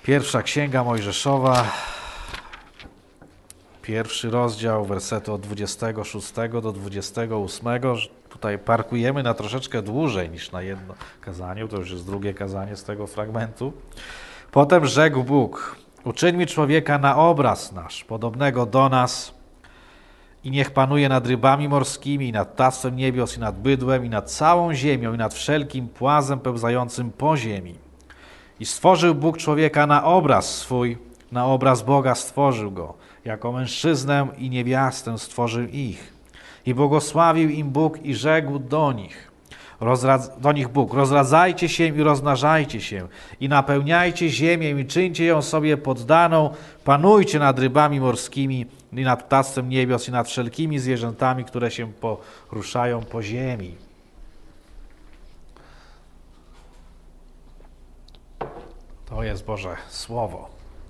Pierwsza Księga Mojżeszowa, 1 rozdział, wersety od 26 do 28. Tutaj parkujemy na troszeczkę dłużej niż na jedno kazanie, to już jest drugie kazanie z tego fragmentu. Potem rzekł Bóg: uczyńmy człowieka na obraz nasz, podobnego do nas, i niech panuje nad rybami morskimi, i nad ptactwem niebios, i nad bydłem, i nad całą ziemią, i nad wszelkim płazem pełzającym po ziemi. I stworzył Bóg człowieka na obraz swój, na obraz Boga stworzył go. Jako mężczyznę i niewiastę stworzył ich. I błogosławił im Bóg i rzekł do nich Bóg: rozradzajcie się i rozmnażajcie się i napełniajcie ziemię i czyńcie ją sobie poddaną, panujcie nad rybami morskimi i nad ptactwem niebios i nad wszelkimi zwierzętami, które się poruszają po ziemi. To jest Boże Słowo.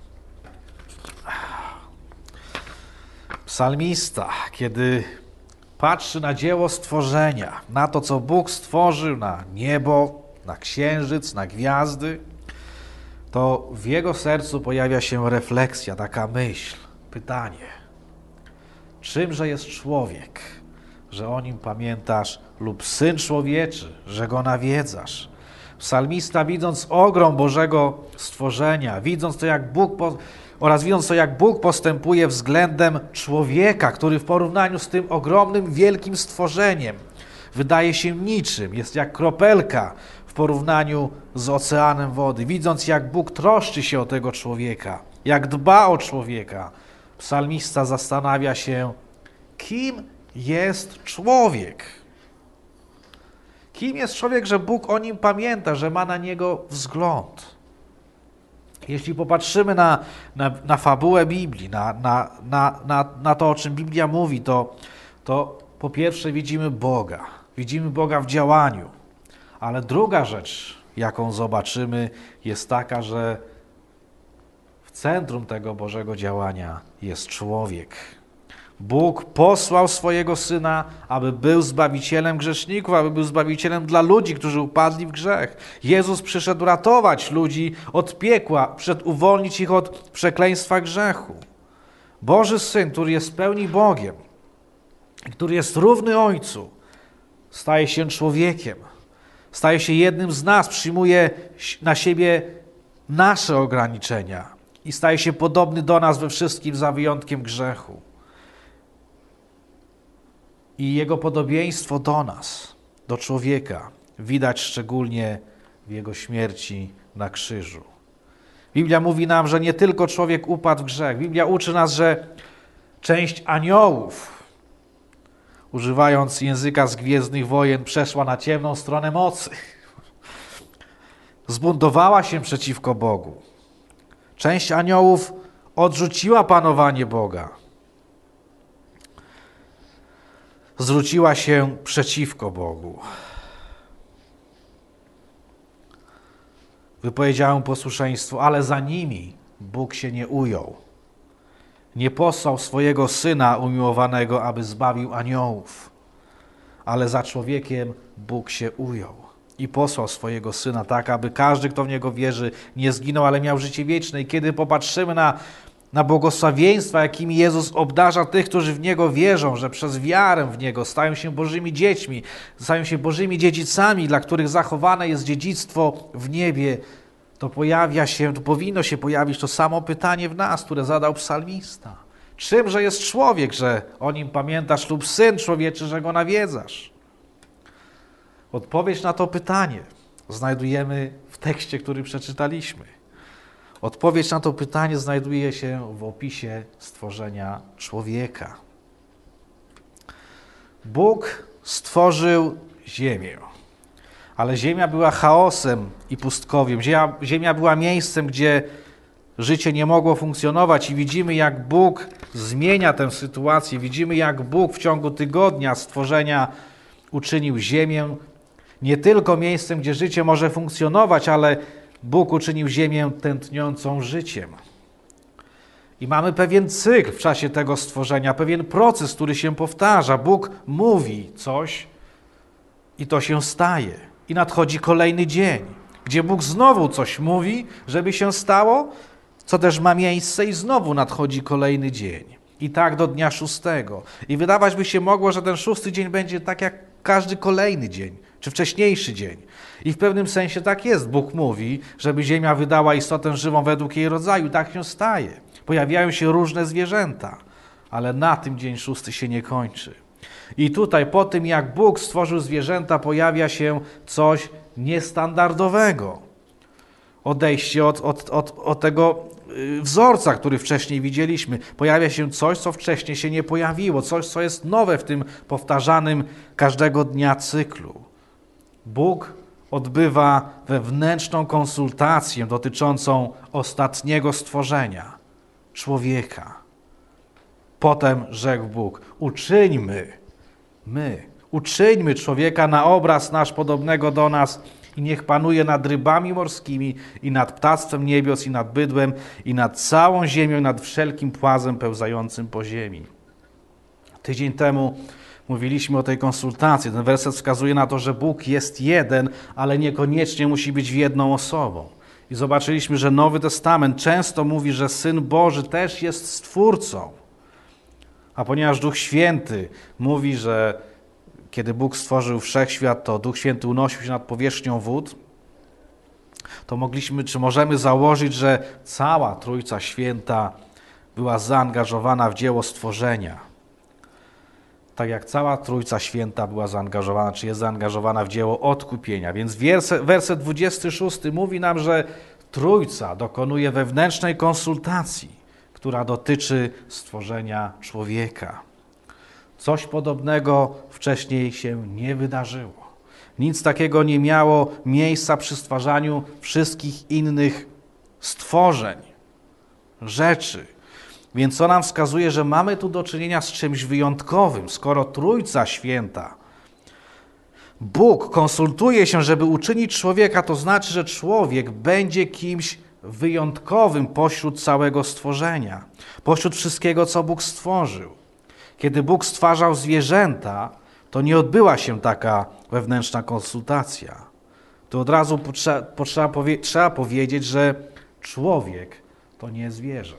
Psalmista, kiedy patrzy na dzieło stworzenia, na to, co Bóg stworzył, na niebo, na księżyc, na gwiazdy, to w jego sercu pojawia się refleksja, taka myśl, pytanie: czymże jest człowiek, że o nim pamiętasz, lub syn człowieczy, że go nawiedzasz? Psalmista, widząc ogrom Bożego stworzenia, widząc to, jak Bóg postępuje względem człowieka, który w porównaniu z tym ogromnym, wielkim stworzeniem wydaje się niczym, jest jak kropelka w porównaniu z oceanem wody. Widząc, jak Bóg troszczy się o tego człowieka, jak dba o człowieka, psalmista zastanawia się, kim jest człowiek. Kim jest człowiek, że Bóg o nim pamięta, że ma na niego wzgląd? Jeśli popatrzymy na fabułę Biblii, na to, o czym Biblia mówi, to po pierwsze widzimy Boga w działaniu, ale druga rzecz, jaką zobaczymy, jest taka, że w centrum tego Bożego działania jest człowiek. Bóg posłał swojego Syna, aby był zbawicielem grzeszników, aby był zbawicielem dla ludzi, którzy upadli w grzech. Jezus przyszedł ratować ludzi od piekła, przyszedł uwolnić ich od przekleństwa grzechu. Boży Syn, który jest w pełni Bogiem, który jest równy Ojcu, staje się człowiekiem, staje się jednym z nas, przyjmuje na siebie nasze ograniczenia i staje się podobny do nas we wszystkim za wyjątkiem grzechu. I Jego podobieństwo do nas, do człowieka, widać szczególnie w Jego śmierci na krzyżu. Biblia mówi nam, że nie tylko człowiek upadł w grzech. Biblia uczy nas, że część aniołów, używając języka z Gwiezdnych Wojen, przeszła na ciemną stronę mocy. Zbuntowała się przeciwko Bogu. Część aniołów odrzuciła panowanie Boga. Zwróciła się przeciwko Bogu. Wypowiedziała posłuszeństwo, ale za nimi Bóg się nie ujął. Nie posłał swojego Syna umiłowanego, aby zbawił aniołów, ale za człowiekiem Bóg się ujął i posłał swojego Syna tak, aby każdy, kto w Niego wierzy, nie zginął, ale miał życie wieczne. I kiedy popatrzymy na błogosławieństwa, jakimi Jezus obdarza tych, którzy w Niego wierzą, że przez wiarę w Niego stają się Bożymi dziećmi, stają się Bożymi dziedzicami, dla których zachowane jest dziedzictwo w niebie, to powinno się pojawić to samo pytanie w nas, które zadał psalmista. Czymże jest człowiek, że o nim pamiętasz, lub syn człowieczy, że go nawiedzasz? Odpowiedź na to pytanie znajdujemy w tekście, który przeczytaliśmy. Odpowiedź na to pytanie znajduje się w opisie stworzenia człowieka. Bóg stworzył ziemię, ale ziemia była chaosem i pustkowiem. Ziemia była miejscem, gdzie życie nie mogło funkcjonować i widzimy, jak Bóg zmienia tę sytuację. Widzimy, jak Bóg w ciągu tygodnia stworzenia uczynił ziemię nie tylko miejscem, gdzie życie może funkcjonować, ale Bóg uczynił ziemię tętniącą życiem. I mamy pewien cykl w czasie tego stworzenia, pewien proces, który się powtarza. Bóg mówi coś i to się staje. I nadchodzi kolejny dzień. gdzie Bóg znowu coś mówi, żeby się stało, co też ma miejsce i znowu nadchodzi kolejny dzień. I tak do dnia 6. I wydawać by się mogło, że ten 6. dzień będzie tak jak każdy kolejny dzień, czy wcześniejszy dzień. I w pewnym sensie tak jest. Bóg mówi, żeby ziemia wydała istotę żywą według jej rodzaju. Tak się staje. Pojawiają się różne zwierzęta, ale na tym dzień 6. się nie kończy. I tutaj po tym, jak Bóg stworzył zwierzęta, pojawia się coś niestandardowego. Odejście od tego wzorca, który wcześniej widzieliśmy. Pojawia się coś, co wcześniej się nie pojawiło. Coś, co jest nowe w tym powtarzanym każdego dnia cyklu. Bóg odbywa wewnętrzną konsultację dotyczącą ostatniego stworzenia, człowieka. Potem rzekł Bóg, uczyńmy człowieka na obraz nasz podobnego do nas i niech panuje nad rybami morskimi i nad ptactwem niebios i nad bydłem i nad całą ziemią i nad wszelkim płazem pełzającym po ziemi. Tydzień temu mówiliśmy o tej konsultacji. Ten werset wskazuje na to, że Bóg jest jeden, ale niekoniecznie musi być jedną osobą. I zobaczyliśmy, że Nowy Testament często mówi, że Syn Boży też jest Stwórcą. A ponieważ Duch Święty mówi, że kiedy Bóg stworzył wszechświat, to Duch Święty unosił się nad powierzchnią wód, to możemy założyć, że cała Trójca Święta była zaangażowana w dzieło stworzenia. Tak jak cała Trójca Święta była zaangażowana, czy jest zaangażowana w dzieło odkupienia. Więc werset 26 mówi nam, że Trójca dokonuje wewnętrznej konsultacji, która dotyczy stworzenia człowieka. Coś podobnego wcześniej się nie wydarzyło. Nic takiego nie miało miejsca przy stwarzaniu wszystkich innych stworzeń, rzeczy. Więc to nam wskazuje, że mamy tu do czynienia z czymś wyjątkowym. Skoro Trójca Święta, Bóg konsultuje się, żeby uczynić człowieka, to znaczy, że człowiek będzie kimś wyjątkowym pośród całego stworzenia, pośród wszystkiego, co Bóg stworzył. Kiedy Bóg stwarzał zwierzęta, to nie odbyła się taka wewnętrzna konsultacja. To od razu trzeba powiedzieć, że człowiek to nie zwierzę.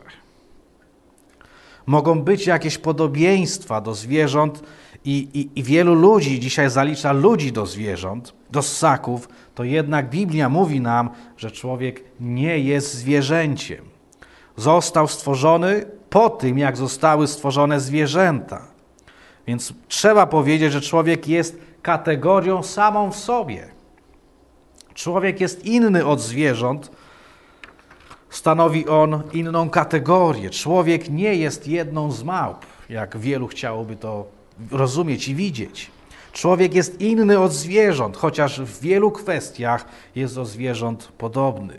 Mogą być jakieś podobieństwa do zwierząt i wielu ludzi dzisiaj zalicza ludzi do zwierząt, do ssaków, to jednak Biblia mówi nam, że człowiek nie jest zwierzęciem. Został stworzony po tym, jak zostały stworzone zwierzęta. Więc trzeba powiedzieć, że człowiek jest kategorią samą w sobie. Człowiek jest inny od zwierząt, stanowi on inną kategorię. Człowiek nie jest jedną z małp, jak wielu chciałoby to rozumieć i widzieć. Człowiek jest inny od zwierząt, chociaż w wielu kwestiach jest do zwierząt podobny.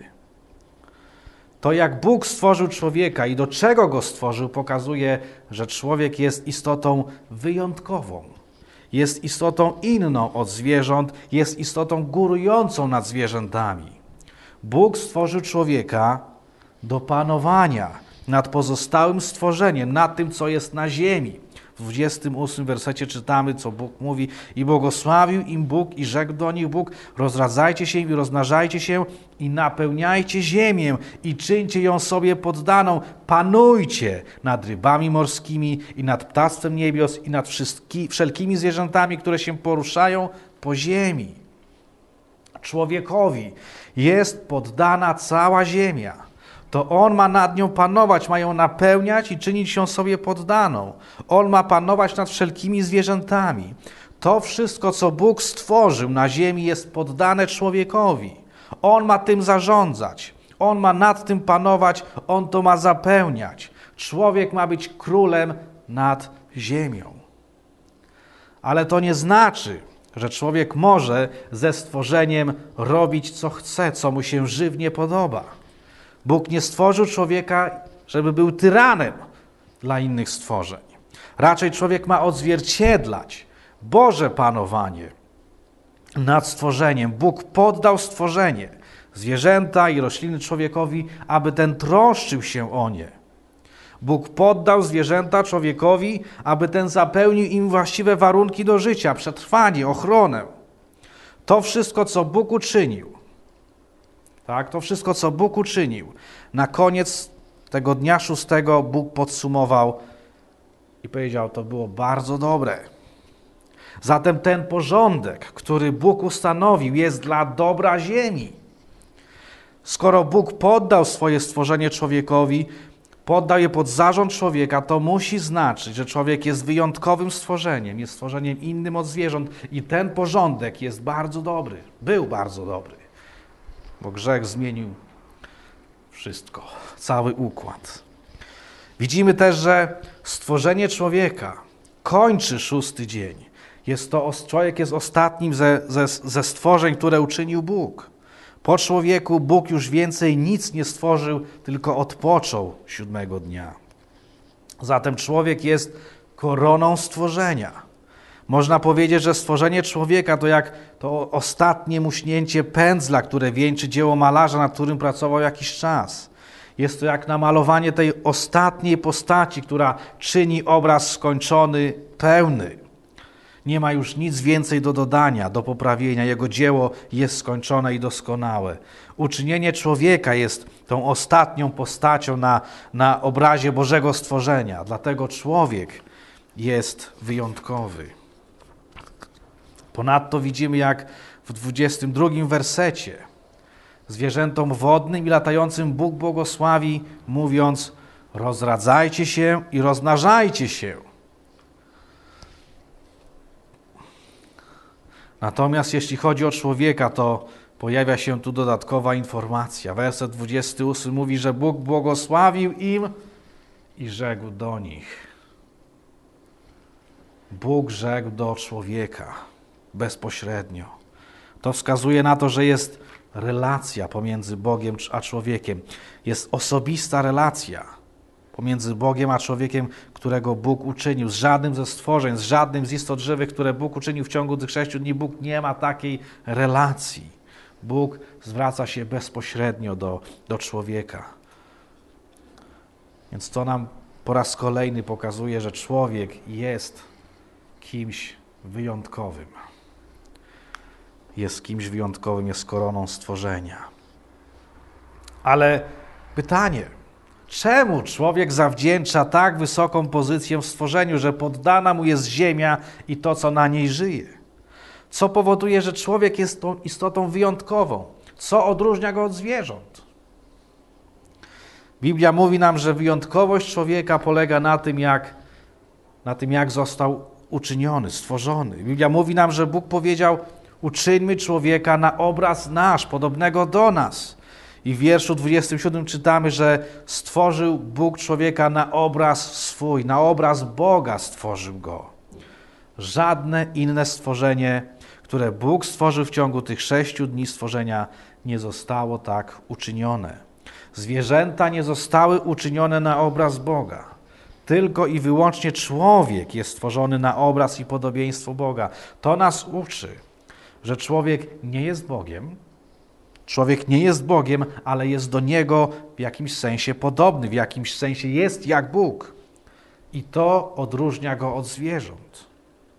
To, jak Bóg stworzył człowieka i do czego go stworzył, pokazuje, że człowiek jest istotą wyjątkową. Jest istotą inną od zwierząt, jest istotą górującą nad zwierzętami. Bóg stworzył człowieka do panowania nad pozostałym stworzeniem, nad tym, co jest na ziemi. W 28 wersecie czytamy, co Bóg mówi: i błogosławił im Bóg i rzekł do nich Bóg: rozradzajcie się i rozmnażajcie się i napełniajcie ziemię i czyńcie ją sobie poddaną. Panujcie nad rybami morskimi i nad ptactwem niebios i nad wszelkimi zwierzętami, które się poruszają po ziemi. Człowiekowi jest poddana cała ziemia. To On ma nad nią panować, ma ją napełniać i czynić ją sobie poddaną. On ma panować nad wszelkimi zwierzętami. To wszystko, co Bóg stworzył na ziemi, jest poddane człowiekowi. On ma tym zarządzać. On ma nad tym panować, On to ma zapełniać. Człowiek ma być królem nad ziemią. Ale to nie znaczy, że człowiek może ze stworzeniem robić, co chce, co mu się żywnie podoba. Bóg nie stworzył człowieka, żeby był tyranem dla innych stworzeń. Raczej człowiek ma odzwierciedlać Boże panowanie nad stworzeniem. Bóg poddał stworzenie, zwierzęta i rośliny człowiekowi, aby ten troszczył się o nie. Bóg poddał zwierzęta człowiekowi, aby ten zapełnił im właściwe warunki do życia, przetrwanie, ochronę. To wszystko, co Bóg uczynił, Tak? To wszystko, co Bóg uczynił. Na koniec tego dnia 6 Bóg podsumował i powiedział, to było bardzo dobre. Zatem ten porządek, który Bóg ustanowił, jest dla dobra ziemi. Skoro Bóg poddał swoje stworzenie człowiekowi, poddał je pod zarząd człowieka, to musi znaczyć, że człowiek jest wyjątkowym stworzeniem, jest stworzeniem innym od zwierząt i ten porządek jest bardzo dobry, był bardzo dobry, bo grzech zmienił wszystko, cały układ. Widzimy też, że stworzenie człowieka kończy 6 dzień. Człowiek jest ostatnim ze stworzeń, które uczynił Bóg. Po człowieku Bóg już więcej nic nie stworzył, tylko odpoczął 7 dnia. Zatem człowiek jest koroną stworzenia. Można powiedzieć, że stworzenie człowieka to jak to ostatnie muśnięcie pędzla, które wieńczy dzieło malarza, nad którym pracował jakiś czas. Jest to jak namalowanie tej ostatniej postaci, która czyni obraz skończony, pełny. Nie ma już nic więcej do dodania, do poprawienia. Jego dzieło jest skończone i doskonałe. Uczynienie człowieka jest tą ostatnią postacią na obrazie Bożego stworzenia. Dlatego człowiek jest wyjątkowy. Ponadto widzimy, jak w 22 wersecie zwierzętom wodnym i latającym Bóg błogosławi, mówiąc: rozradzajcie się i rozmnażajcie się. Natomiast jeśli chodzi o człowieka, to pojawia się tu dodatkowa informacja. Werset 28 mówi, że Bóg błogosławił im i rzekł do nich. Bóg rzekł do człowieka bezpośrednio. To wskazuje na to, że jest relacja pomiędzy Bogiem a człowiekiem. Jest osobista relacja pomiędzy Bogiem a człowiekiem, którego Bóg uczynił. Z żadnym ze stworzeń, z żadnym z istot żywych, które Bóg uczynił w ciągu tych 6 dni, Bóg nie ma takiej relacji. Bóg zwraca się bezpośrednio do człowieka. Więc to nam po raz kolejny pokazuje, że człowiek jest kimś wyjątkowym. Jest kimś wyjątkowym, jest koroną stworzenia. Ale pytanie, czemu człowiek zawdzięcza tak wysoką pozycję w stworzeniu, że poddana mu jest ziemia i to, co na niej żyje? Co powoduje, że człowiek jest tą istotą wyjątkową? Co odróżnia go od zwierząt? Biblia mówi nam, że wyjątkowość człowieka polega na tym, jak został uczyniony, stworzony. Biblia mówi nam, że Bóg powiedział: uczyńmy człowieka na obraz nasz, podobnego do nas. I w wierszu 27 czytamy, że stworzył Bóg człowieka na obraz swój, na obraz Boga stworzył go. Żadne inne stworzenie, które Bóg stworzył w ciągu tych 6 dni stworzenia, nie zostało tak uczynione. Zwierzęta nie zostały uczynione na obraz Boga. Tylko i wyłącznie człowiek jest stworzony na obraz i podobieństwo Boga. To nas uczy, że człowiek nie jest Bogiem. Człowiek nie jest Bogiem, ale jest do Niego w jakimś sensie podobny, w jakimś sensie jest jak Bóg. I to odróżnia go od zwierząt.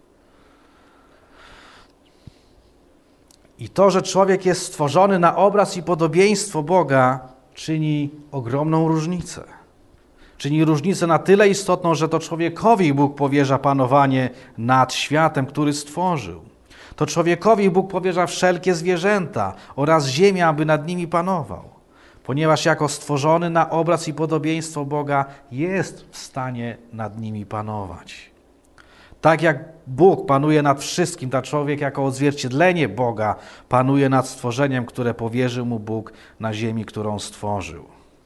I to, że człowiek jest stworzony na obraz i podobieństwo Boga, czyni ogromną różnicę. Czyni różnicę na tyle istotną, że to człowiekowi Bóg powierza panowanie nad światem, który stworzył. To człowiekowi Bóg powierza wszelkie zwierzęta oraz ziemię, aby nad nimi panował. Ponieważ jako stworzony na obraz i podobieństwo Boga jest w stanie nad nimi panować. Tak jak Bóg panuje nad wszystkim, tak człowiek jako odzwierciedlenie Boga panuje nad stworzeniem, które powierzył mu Bóg na ziemi, którą stworzył.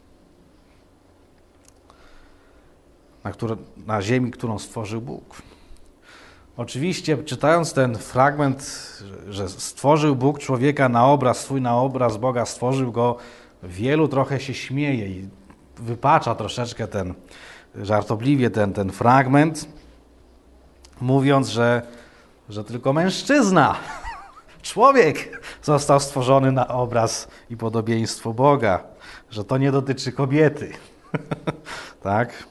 Na ziemi, którą stworzył Bóg. Oczywiście, czytając ten fragment, że stworzył Bóg człowieka na obraz swój, na obraz Boga, stworzył go, wielu trochę się śmieje i wypacza troszeczkę żartobliwie ten fragment, mówiąc, że tylko mężczyzna, człowiek został stworzony na obraz i podobieństwo Boga, że to nie dotyczy kobiety. Tak?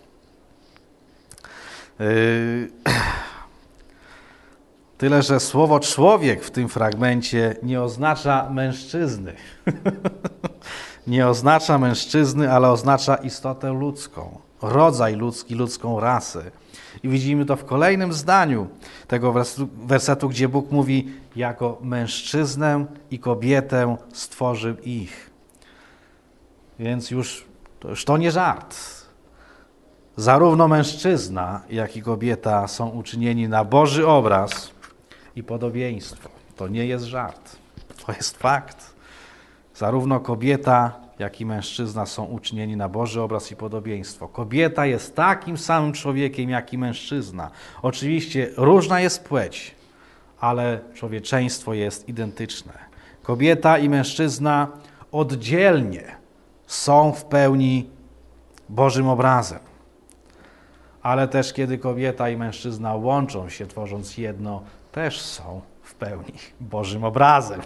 Tyle, że słowo człowiek w tym fragmencie nie oznacza mężczyzny. nie oznacza mężczyzny, ale oznacza istotę ludzką, rodzaj ludzki, ludzką rasę. I widzimy to w kolejnym zdaniu tego wersetu, gdzie Bóg mówi, jako mężczyznę i kobietę stworzył ich. Więc już to nie żart. Zarówno mężczyzna, jak i kobieta są uczynieni na Boży obraz i podobieństwo. To nie jest żart, to jest fakt. Zarówno kobieta, jak i mężczyzna są uczynieni na Boży obraz i podobieństwo. Kobieta jest takim samym człowiekiem, jak i mężczyzna. Oczywiście różna jest płeć, ale człowieczeństwo jest identyczne. Kobieta i mężczyzna oddzielnie są w pełni Bożym obrazem. Ale też kiedy kobieta i mężczyzna łączą się, tworząc jedno, też są w pełni Bożym obrazem.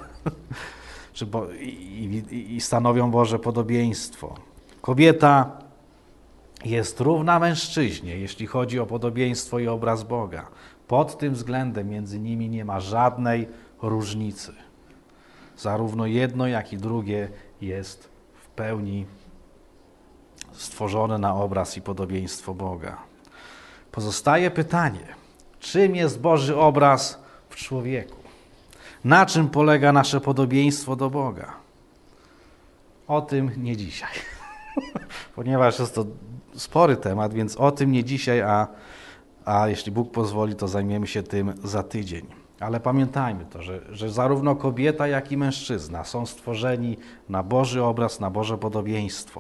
I stanowią Boże podobieństwo. Kobieta jest równa mężczyźnie, jeśli chodzi o podobieństwo i obraz Boga. Pod tym względem między nimi nie ma żadnej różnicy. Zarówno jedno, jak i drugie jest w pełni stworzone na obraz i podobieństwo Boga. Pozostaje pytanie, czym jest Boży obraz w człowieku? Na czym polega nasze podobieństwo do Boga? O tym nie dzisiaj. Ponieważ jest to spory temat, więc o tym nie dzisiaj, a jeśli Bóg pozwoli, to zajmiemy się tym za tydzień. Ale pamiętajmy to, że zarówno kobieta, jak i mężczyzna są stworzeni na Boży obraz, na Boże podobieństwo.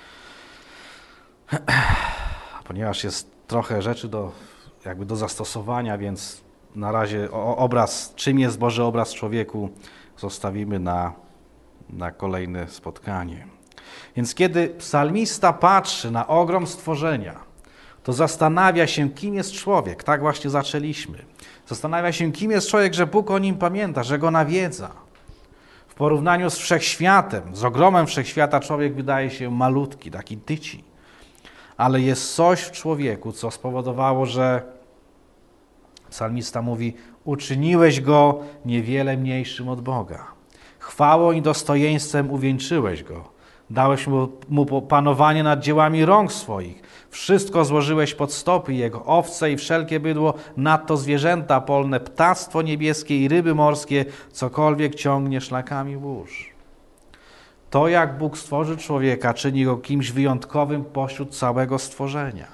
Ponieważ jest trochę rzeczy do zastosowania, więc na razie obraz, czym jest Boży obraz w człowieku, zostawimy na kolejne spotkanie. Więc kiedy psalmista patrzy na ogrom stworzenia, to zastanawia się, kim jest człowiek. Tak właśnie zaczęliśmy. Zastanawia się, kim jest człowiek, że Bóg o nim pamięta, że go nawiedza. W porównaniu z wszechświatem, z ogromem wszechświata, człowiek wydaje się malutki, taki tyci. Ale jest coś w człowieku, co spowodowało, że psalmista mówi, uczyniłeś go niewiele mniejszym od Boga. Chwałą i dostojeństwem uwieńczyłeś go. Dałeś mu panowanie nad dziełami rąk swoich. Wszystko złożyłeś pod stopy jego, owce i wszelkie bydło, nadto zwierzęta polne, ptactwo niebieskie i ryby morskie, cokolwiek ciągnie szlakami mórz. To, jak Bóg stworzył człowieka, czyni go kimś wyjątkowym pośród całego stworzenia.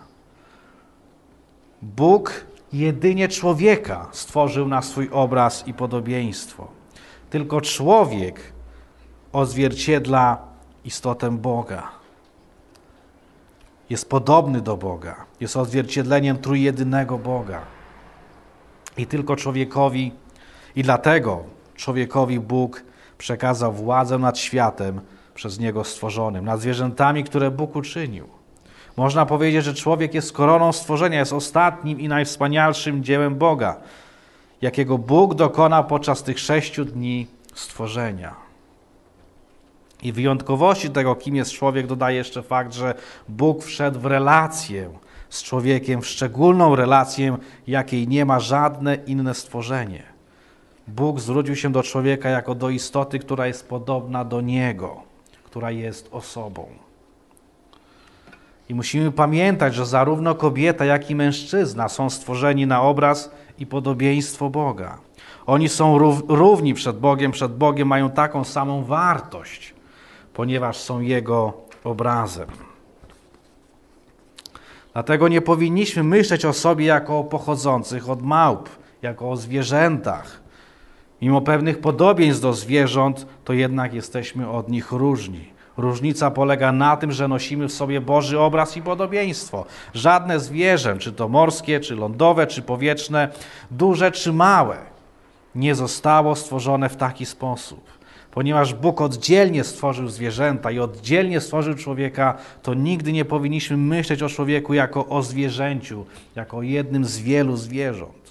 Bóg jedynie człowieka stworzył na swój obraz i podobieństwo. Tylko człowiek odzwierciedla istotę Boga. Jest podobny do Boga. Jest odzwierciedleniem trójjedynego Boga. I tylko człowiekowi, i dlatego człowiekowi Bóg przekazał władzę nad światem przez Niego stworzonym, nad zwierzętami, które Bóg uczynił. Można powiedzieć, że człowiek jest koroną stworzenia, jest ostatnim i najwspanialszym dziełem Boga, jakiego Bóg dokonał podczas tych 6 dni stworzenia. I wyjątkowości tego, kim jest człowiek, dodaje jeszcze fakt, że Bóg wszedł w relację z człowiekiem, w szczególną relację, jakiej nie ma żadne inne stworzenie. Bóg zwrócił się do człowieka jako do istoty, która jest podobna do Niego, która jest osobą. I musimy pamiętać, że zarówno kobieta, jak i mężczyzna są stworzeni na obraz i podobieństwo Boga. Oni są równi przed Bogiem mają taką samą wartość, ponieważ są Jego obrazem. Dlatego nie powinniśmy myśleć o sobie jako o pochodzących od małp, jako o zwierzętach. Mimo pewnych podobieństw do zwierząt, to jednak jesteśmy od nich różni. Różnica polega na tym, że nosimy w sobie Boży obraz i podobieństwo. Żadne zwierzę, czy to morskie, czy lądowe, czy powietrzne, duże czy małe, nie zostało stworzone w taki sposób. Ponieważ Bóg oddzielnie stworzył zwierzęta i oddzielnie stworzył człowieka, to nigdy nie powinniśmy myśleć o człowieku jako o zwierzęciu, jako o jednym z wielu zwierząt.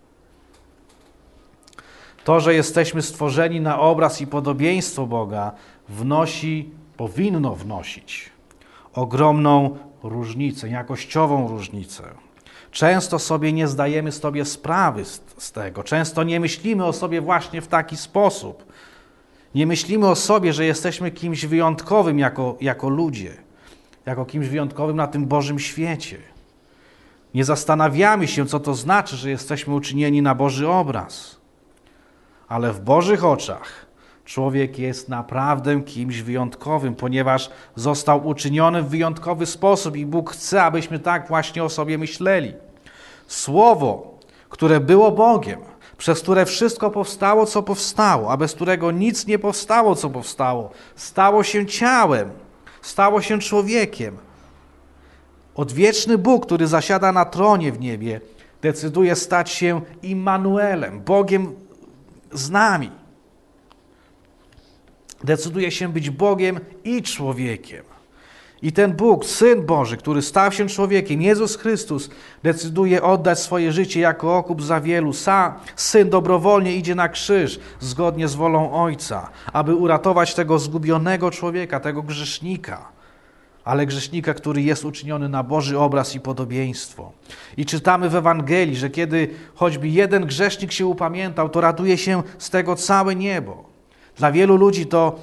To, że jesteśmy stworzeni na obraz i podobieństwo Boga, powinno wnosić ogromną różnicę, jakościową różnicę. Często sobie nie zdajemy sprawy z tego. Często nie myślimy o sobie właśnie w taki sposób. Nie myślimy o sobie, że jesteśmy kimś wyjątkowym jako ludzie, jako kimś wyjątkowym na tym Bożym świecie. Nie zastanawiamy się, co to znaczy, że jesteśmy uczynieni na Boży obraz. Ale w Bożych oczach człowiek jest naprawdę kimś wyjątkowym, ponieważ został uczyniony w wyjątkowy sposób i Bóg chce, abyśmy tak właśnie o sobie myśleli. Słowo, które było Bogiem, przez które wszystko powstało, co powstało, a bez którego nic nie powstało, co powstało, stało się ciałem, stało się człowiekiem. Odwieczny Bóg, który zasiada na tronie w niebie, decyduje stać się Immanuelem, Bogiem z nami. Decyduje się być Bogiem i człowiekiem. I ten Bóg, Syn Boży, który stał się człowiekiem, Jezus Chrystus, decyduje oddać swoje życie jako okup za wielu. Syn dobrowolnie idzie na krzyż zgodnie z wolą Ojca, aby uratować tego zgubionego człowieka, tego grzesznika, ale grzesznika, który jest uczyniony na Boży obraz i podobieństwo. I czytamy w Ewangelii, że kiedy choćby jeden grzesznik się upamiętał, to raduje się z tego całe niebo. Dla wielu ludzi to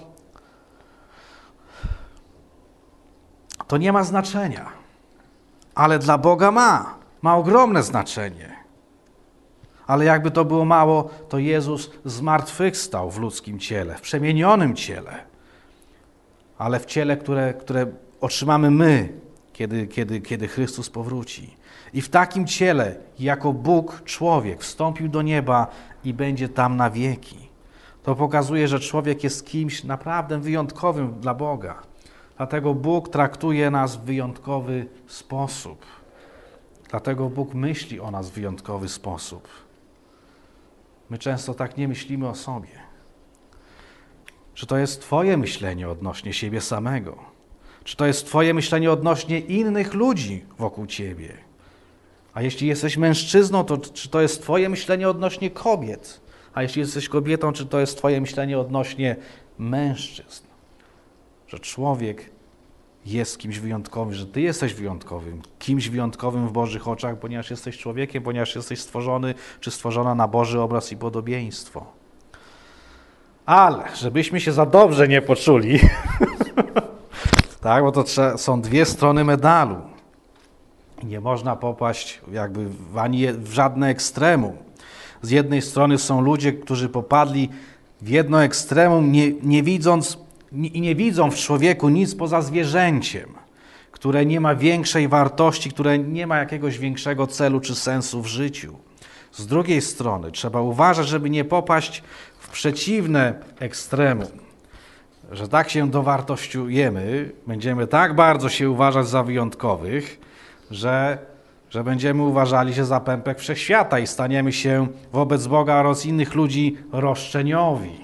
nie ma znaczenia, ale dla Boga ma ogromne znaczenie. Ale jakby to było mało, to Jezus zmartwychwstał w ludzkim ciele, w przemienionym ciele, ale w ciele, które otrzymamy my, kiedy Chrystus powróci. I w takim ciele, jako Bóg, człowiek, wstąpił do nieba i będzie tam na wieki. To pokazuje, że człowiek jest kimś naprawdę wyjątkowym dla Boga. Dlatego Bóg traktuje nas w wyjątkowy sposób. Dlatego Bóg myśli o nas w wyjątkowy sposób. My często tak nie myślimy o sobie. Czy to jest Twoje myślenie odnośnie siebie samego? Czy to jest Twoje myślenie odnośnie innych ludzi wokół Ciebie? A jeśli jesteś mężczyzną, to czy to jest Twoje myślenie odnośnie kobiet? A jeśli jesteś kobietą, czy to jest Twoje myślenie odnośnie mężczyzn? Że człowiek jest kimś wyjątkowym, że Ty jesteś wyjątkowym, kimś wyjątkowym w Bożych oczach, ponieważ jesteś człowiekiem, ponieważ jesteś stworzony czy stworzona na Boży obraz i podobieństwo. Ale żebyśmy się za dobrze nie poczuli, tak, bo to są dwie strony medalu. Nie można popaść jakby ani w żadne ekstremum. Z jednej strony są ludzie, którzy popadli w jedno ekstremum, nie widzą w człowieku nic poza zwierzęciem, które nie ma większej wartości, które nie ma jakiegoś większego celu czy sensu w życiu. Z drugiej strony trzeba uważać, żeby nie popaść w przeciwne ekstremum, że tak się dowartościujemy, będziemy tak bardzo się uważać za wyjątkowych, że będziemy uważali się za pępek wszechświata i staniemy się wobec Boga oraz innych ludzi roszczeniowi.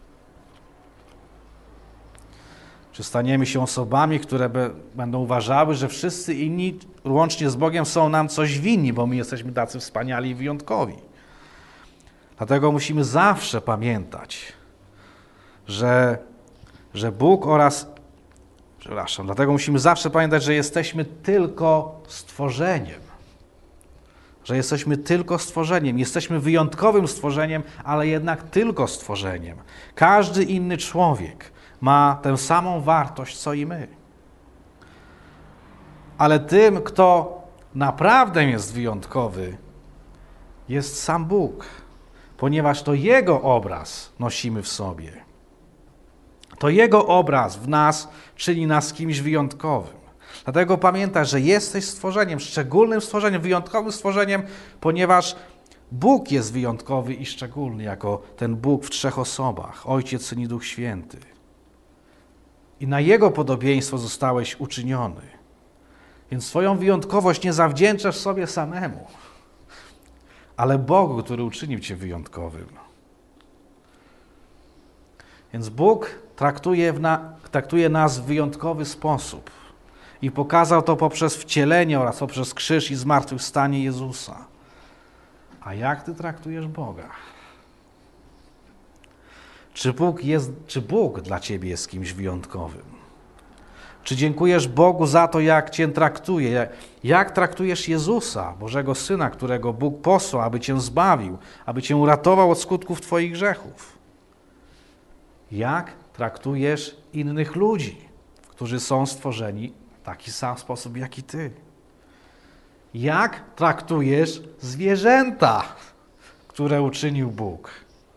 Czy staniemy się osobami, które będą uważały, że wszyscy inni, łącznie z Bogiem, są nam coś winni, bo my jesteśmy tacy wspaniali i wyjątkowi. Dlatego musimy zawsze pamiętać, że Bóg dlatego musimy zawsze pamiętać, że jesteśmy tylko stworzeniem. Że jesteśmy tylko stworzeniem. Jesteśmy wyjątkowym stworzeniem, ale jednak tylko stworzeniem. Każdy inny człowiek ma tę samą wartość, co i my. Ale tym, kto naprawdę jest wyjątkowy, jest sam Bóg, ponieważ to Jego obraz nosimy w sobie. To Jego obraz w nas czyni nas kimś wyjątkowym. Dlatego pamiętaj, że jesteś stworzeniem, szczególnym stworzeniem, wyjątkowym stworzeniem, ponieważ Bóg jest wyjątkowy i szczególny jako ten Bóg w trzech osobach, Ojciec, Syn i Duch Święty. I na Jego podobieństwo zostałeś uczyniony. Więc swoją wyjątkowość nie zawdzięczasz sobie samemu, ale Bogu, który uczynił Cię wyjątkowym. Więc Bóg traktuje nas w wyjątkowy sposób i pokazał to poprzez wcielenie oraz poprzez krzyż i zmartwychwstanie Jezusa. A jak Ty traktujesz Boga? Czy Bóg dla Ciebie jest kimś wyjątkowym? Czy dziękujesz Bogu za to, jak Cię traktuje? Jak traktujesz Jezusa, Bożego Syna, którego Bóg posłał, aby Cię zbawił, aby Cię uratował od skutków Twoich grzechów? Jak traktujesz innych ludzi, którzy są stworzeni w taki sam sposób jak i ty? Jak traktujesz zwierzęta, które uczynił Bóg?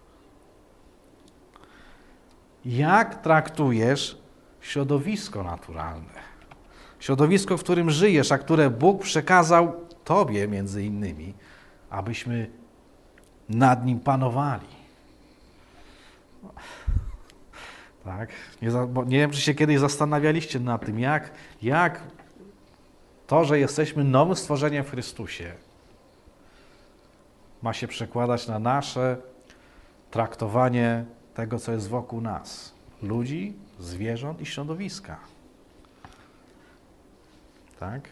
Jak traktujesz środowisko naturalne? Środowisko, w którym żyjesz, a które Bóg przekazał tobie między innymi, abyśmy nad nim panowali. Tak? Nie wiem, czy się kiedyś zastanawialiście nad tym, jak to, że jesteśmy nowym stworzeniem w Chrystusie, ma się przekładać na nasze traktowanie tego, co jest wokół nas. Ludzi, zwierząt i środowiska. Tak?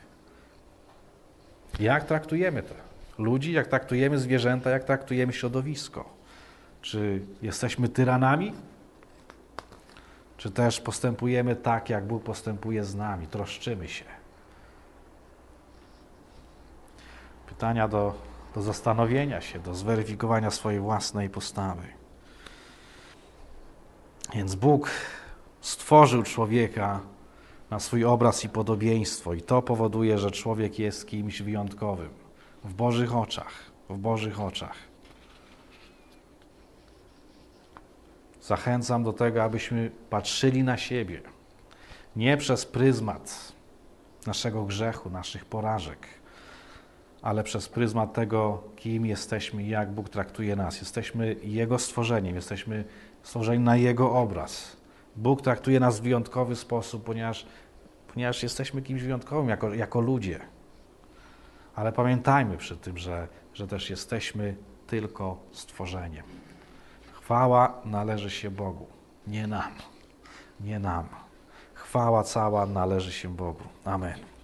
Jak traktujemy te ludzi, jak traktujemy zwierzęta, jak traktujemy środowisko? Czy jesteśmy tyranami? Czy też postępujemy tak, jak Bóg postępuje z nami? Troszczymy się. Pytania do zastanowienia się, do zweryfikowania swojej własnej postawy. Więc Bóg stworzył człowieka na swój obraz i podobieństwo i to powoduje, że człowiek jest kimś wyjątkowym w Bożych oczach, w Bożych oczach. Zachęcam do tego, abyśmy patrzyli na siebie nie przez pryzmat naszego grzechu, naszych porażek, ale przez pryzmat tego, kim jesteśmy i jak Bóg traktuje nas. Jesteśmy Jego stworzeniem, jesteśmy stworzeni na Jego obraz. Bóg traktuje nas w wyjątkowy sposób, ponieważ jesteśmy kimś wyjątkowym jako ludzie. Ale pamiętajmy przy tym, że też jesteśmy tylko stworzeniem. Chwała należy się Bogu, nie nam. Nie nam. Chwała cała należy się Bogu. Amen.